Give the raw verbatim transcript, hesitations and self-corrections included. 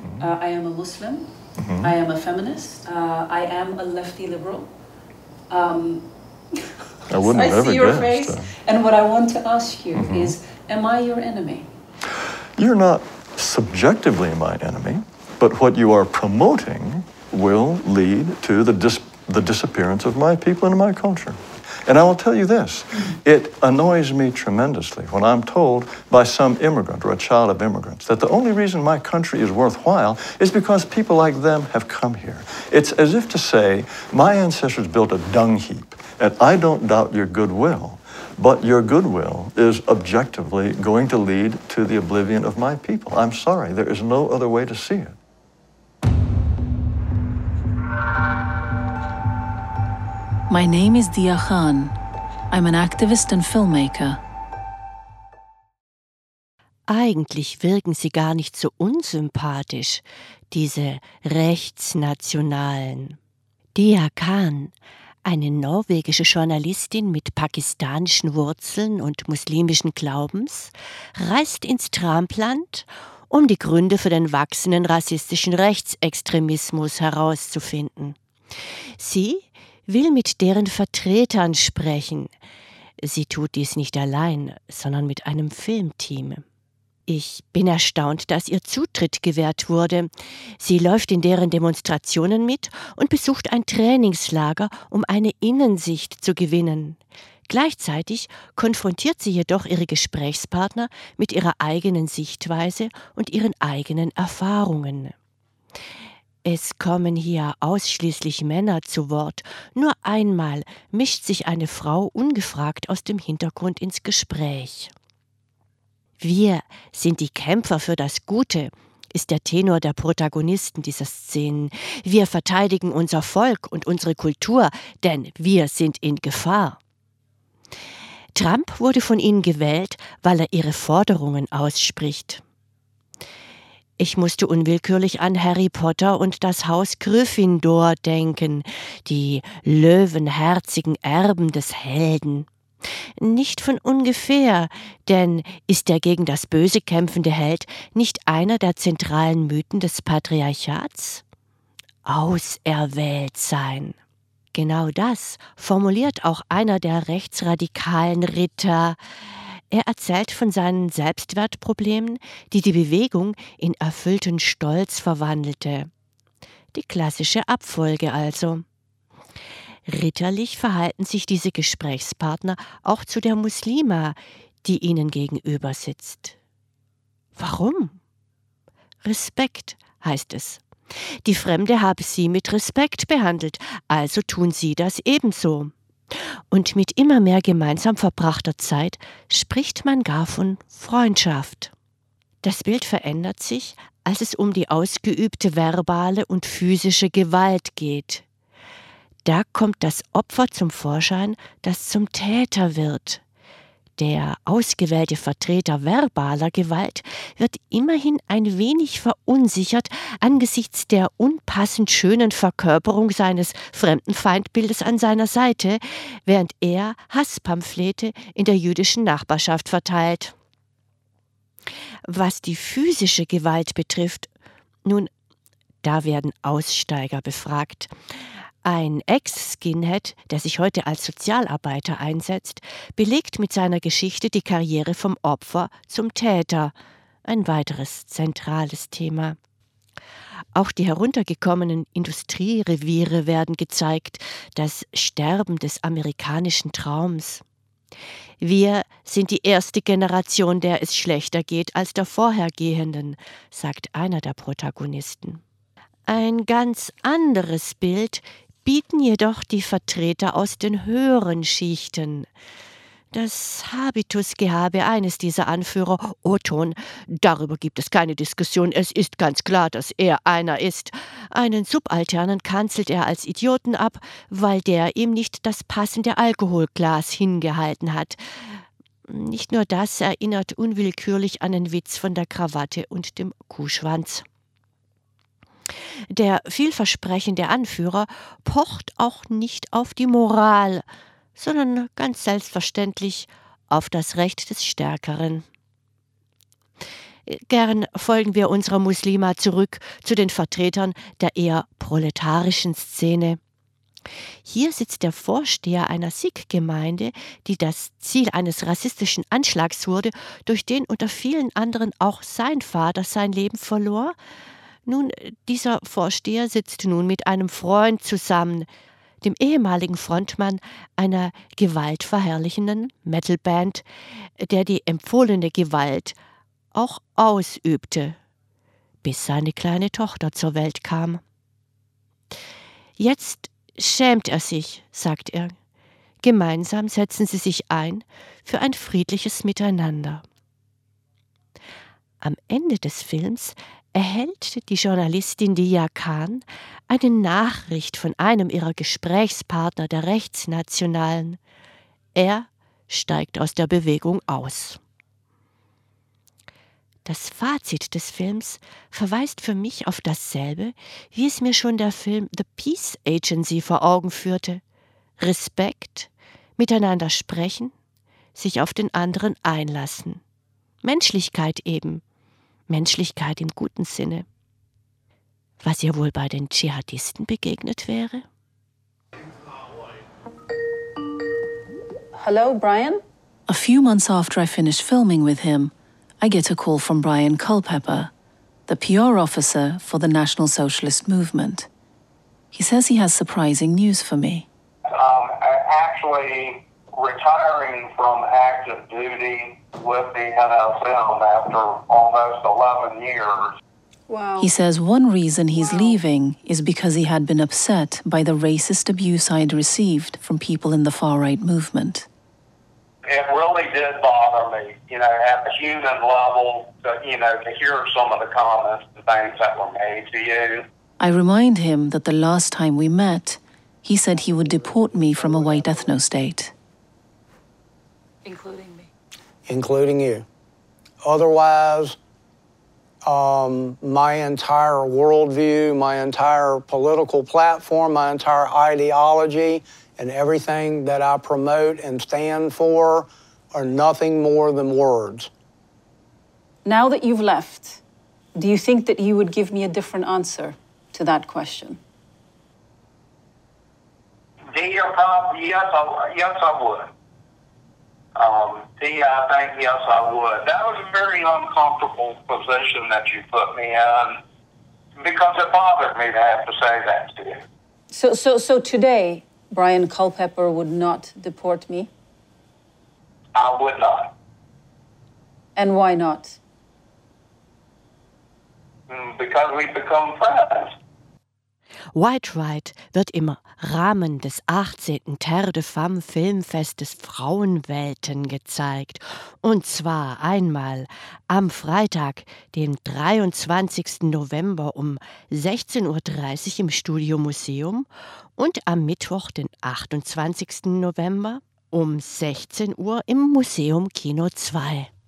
Uh, I am a Muslim. Mm-hmm. I am a feminist. Uh, I am a lefty liberal. Um, I wouldn't I have ever see your guessed. face, Uh, and what I want to ask you mm-hmm. is, am I your enemy? You're not subjectively my enemy, but what you are promoting will lead to the dis- the disappearance of my people and my culture. And I will tell you this, it annoys me tremendously when I'm told by some immigrant or a child of immigrants that the only reason my country is worthwhile is because people like them have come here. It's as if to say, my ancestors built a dung heap, and I don't doubt your goodwill, but your goodwill is objectively going to lead to the oblivion of my people. I'm sorry, there is no other way to see it. My name is Dia Khan. I'm an activist and filmmaker. Eigentlich wirken sie gar nicht so unsympathisch, diese Rechtsnationalen. Dia Khan, eine norwegische Journalistin mit pakistanischen Wurzeln und muslimischen Glaubens, reist ins Trumpland, um die Gründe für den wachsenden rassistischen Rechtsextremismus herauszufinden. Sie will mit deren Vertretern sprechen. Sie tut dies nicht allein, sondern mit einem Filmteam. Ich bin erstaunt, dass ihr Zutritt gewährt wurde. Sie läuft in deren Demonstrationen mit und besucht ein Trainingslager, um eine Innensicht zu gewinnen. Gleichzeitig konfrontiert sie jedoch ihre Gesprächspartner mit ihrer eigenen Sichtweise und ihren eigenen Erfahrungen. Es kommen hier ausschließlich Männer zu Wort. Nur einmal mischt sich eine Frau ungefragt aus dem Hintergrund ins Gespräch. Wir sind die Kämpfer für das Gute, ist der Tenor der Protagonisten dieser Szenen. Wir verteidigen unser Volk und unsere Kultur, denn wir sind in Gefahr. Trump wurde von ihnen gewählt, weil er ihre Forderungen ausspricht. Ich musste unwillkürlich an Harry Potter und das Haus Gryffindor denken, die löwenherzigen Erben des Helden. Nicht von ungefähr, denn ist der gegen das Böse kämpfende Held nicht einer der zentralen Mythen des Patriarchats? Auserwählt sein. Genau das formuliert auch einer der rechtsradikalen Ritter. Er erzählt von seinen Selbstwertproblemen, die die Bewegung in erfüllten Stolz verwandelte. Die klassische Abfolge also. Ritterlich verhalten sich diese Gesprächspartner auch zu der Muslima, die ihnen gegenüber sitzt. Warum? Respekt, heißt es. Die Fremde habe sie mit Respekt behandelt, also tun sie das ebenso. Und mit immer mehr gemeinsam verbrachter Zeit spricht man gar von Freundschaft. Das Bild verändert sich, als es um die ausgeübte verbale und physische Gewalt geht. Da kommt das Opfer zum Vorschein, das zum Täter wird. Der ausgewählte Vertreter verbaler Gewalt wird immerhin ein wenig verunsichert angesichts der unpassend schönen Verkörperung seines Fremdenfeindbildes an seiner Seite, während er Hasspamphlete in der jüdischen Nachbarschaft verteilt. Was die physische Gewalt betrifft, nun, da werden Aussteiger befragt. Ein Ex-Skinhead, der sich heute als Sozialarbeiter einsetzt, belegt mit seiner Geschichte die Karriere vom Opfer zum Täter. Ein weiteres zentrales Thema. Auch die heruntergekommenen Industriereviere werden gezeigt, das Sterben des amerikanischen Traums. Wir sind die erste Generation, der es schlechter geht als der vorhergehenden, sagt einer der Protagonisten. Ein ganz anderes Bild bieten jedoch die Vertreter aus den höheren Schichten. Das Habitusgehabe eines dieser Anführer, Oton, darüber gibt es keine Diskussion, es ist ganz klar, dass er einer ist. Einen Subalternen kanzelt er als Idioten ab, weil der ihm nicht das passende Alkoholglas hingehalten hat. Nicht nur das erinnert unwillkürlich an einen Witz von der Krawatte und dem Kuhschwanz. Der vielversprechende Anführer pocht auch nicht auf die Moral, sondern ganz selbstverständlich auf das Recht des Stärkeren. Gern folgen wir unserer Muslima zurück zu den Vertretern der eher proletarischen Szene. Hier sitzt der Vorsteher einer Sikh-Gemeinde, die das Ziel eines rassistischen Anschlags wurde, durch den unter vielen anderen auch sein Vater sein Leben verlor. Nun, dieser Vorsteher sitzt nun mit einem Freund zusammen, dem ehemaligen Frontmann einer gewaltverherrlichenden Metalband, der die empfohlene Gewalt auch ausübte, bis seine kleine Tochter zur Welt kam. Jetzt schämt er sich, sagt er. Gemeinsam setzen sie sich ein für ein friedliches Miteinander. Am Ende des Films erhält die Journalistin Dia Khan eine Nachricht von einem ihrer Gesprächspartner der Rechtsnationalen. Er steigt aus der Bewegung aus. Das Fazit des Films verweist für mich auf dasselbe, wie es mir schon der Film The Peace Agency vor Augen führte. Respekt, miteinander sprechen, sich auf den anderen einlassen. Menschlichkeit eben. Menschlichkeit im guten Sinne. Was ihr wohl bei den Dschihadisten begegnet wäre? Hello, Brian? A few months after I finished filming with him, I get a call from Brian Culpepper, the P R officer for the National Socialist Movement. He says he has surprising news for me. Um, actually retiring from active duty with the N S M after almost eleven years. Wow. He says one reason he's leaving is because he had been upset by the racist abuse I had received from people in the far-right movement. It really did bother me, you know, at the human level, to, you know, to hear some of the comments and things that were made to you. I remind him that the last time we met, he said he would deport me from a white ethno-state. Including me. Including you. Otherwise, um, my entire worldview, my entire political platform, my entire ideology, and everything that I promote and stand for are nothing more than words. Now that you've left, do you think that you would give me a different answer to that question? Dear Pop, yes, I, yes, I would. Um, Tia, I think yes, I would. That was a very uncomfortable position that you put me in because it bothered me to have to say that to you. So, so, so today, Brian Culpepper would not deport me? I would not. And why not? Because we've become friends. White Ride wird im Rahmen des achtzehnten Terre de Femme Filmfestes Frauenwelten gezeigt. Und zwar einmal am Freitag, den dreiundzwanzigsten November um sechzehn Uhr dreißig im Studio Museum und am Mittwoch, den achtundzwanzigsten November um sechzehn Uhr im Museum Kino zwei.